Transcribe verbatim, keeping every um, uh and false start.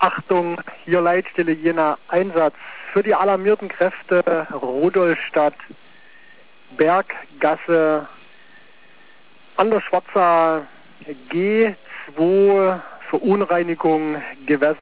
Achtung, hier Leitstelle Jena, Einsatz für die alarmierten Kräfte Rudolstadt, Berggasse, an der Schwarza G zwei, Verunreinigung Gewässer.